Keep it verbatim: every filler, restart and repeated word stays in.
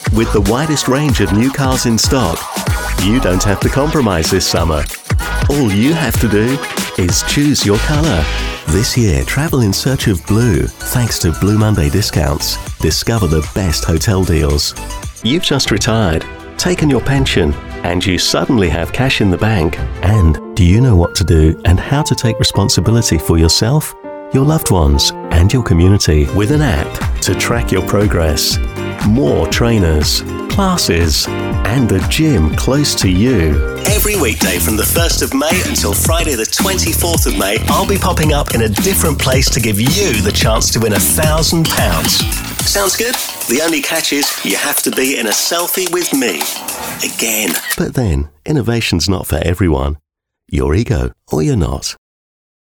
With the widest range of new cars in stock, you don't have to compromise this summer. All you have to do is choose your colour. This year, travel in search of blue thanks to Blue Monday discounts. Discover the best hotel deals. You've just retired, taken your pension, and you suddenly have cash in the bank. And do you know what to do and how to take responsibility for yourself, your loved ones, and your community with an app to track your progress? More trainers, classes, and a gym close to you. Every weekday from the first of May until Friday the twenty-fourth of May, I'll be popping up in a different place to give you the chance to win a thousand pounds. Sounds good? The only catch is you have to be in a selfie with me. Again. But then, innovation's not for everyone. Your ego or you're not.